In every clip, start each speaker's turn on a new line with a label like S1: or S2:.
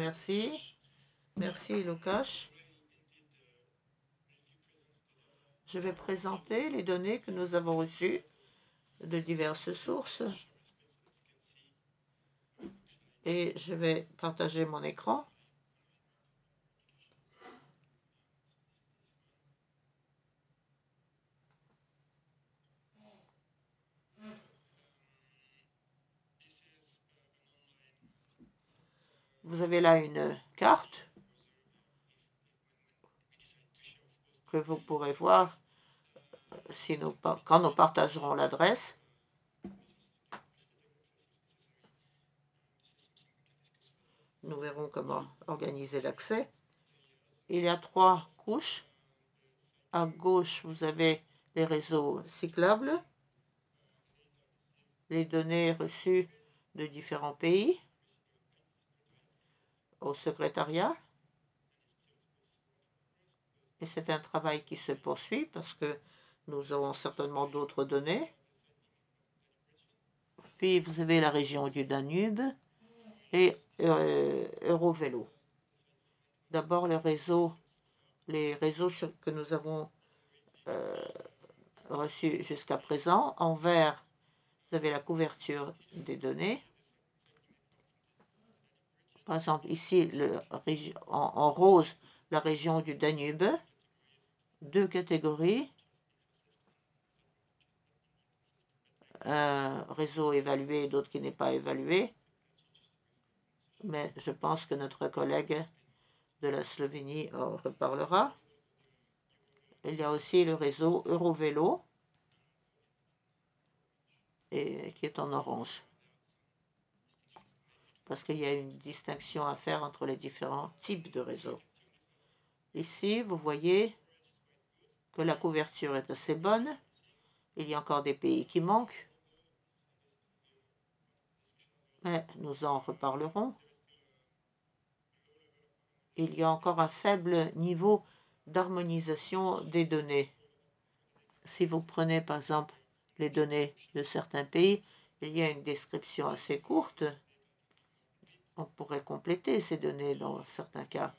S1: merci. Merci, Lucas. Je vais présenter les données que nous avons reçues de diverses sources et je vais partager mon écran. Vous avez là une carte que vous pourrez voir si quand nous partagerons l'adresse. Nous verrons comment organiser l'accès. Il y a 3 couches. À gauche, vous avez les réseaux cyclables, les données reçues de différents pays au secrétariat. Et c'est un travail qui se poursuit parce que nous aurons certainement d'autres données. Puis vous avez la région du Danube et Eurovélo. D'abord les réseaux que nous avons reçus jusqu'à présent. En vert, vous avez la couverture des données. Par exemple, ici, en rose, la région du Danube. 2 catégories. Un réseau évalué et d'autres qui n'est pas évalué. Mais je pense que notre collègue de la Slovénie en reparlera. Il y a aussi le réseau Eurovélo et qui est en orange. Parce qu'il y a une distinction à faire entre les différents types de réseaux. Ici, vous voyez que la couverture est assez bonne. Il y a encore des pays qui manquent. Mais nous en reparlerons. Il y a encore un faible niveau d'harmonisation des données. Si vous prenez par exemple les données de certains pays, il y a une description assez courte. On pourrait compléter ces données dans certains cas.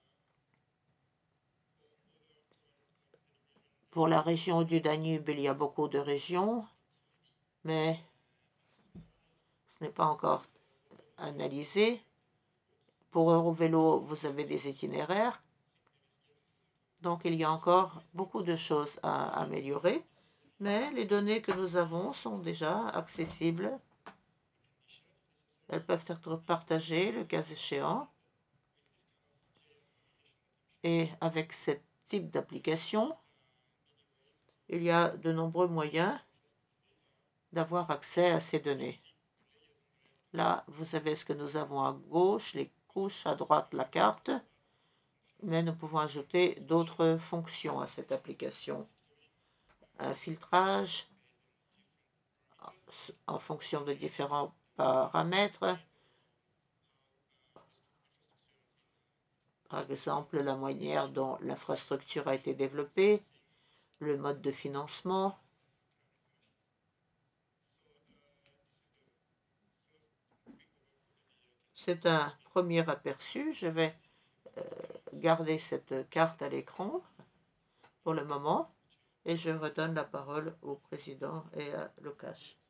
S1: Pour la région du Danube, il y a beaucoup de régions, mais ce n'est pas encore analysé. Pour Eurovélo, vous avez des itinéraires. Donc il y a encore beaucoup de choses à améliorer, mais les données que nous avons sont déjà accessibles. Elles peuvent être partagées le cas échéant. Et avec ce type d'application, il y a de nombreux moyens d'avoir accès à ces données. Là, vous savez ce que nous avons à gauche, les couches, à droite la carte, mais nous pouvons ajouter d'autres fonctions à cette application. Un filtrage en fonction de différents paramètres. Par exemple, la manière dont l'infrastructure a été développée, le mode de financement. C'est un premier aperçu. Je vais garder cette carte à l'écran pour le moment et je redonne la parole au président et à Lucas.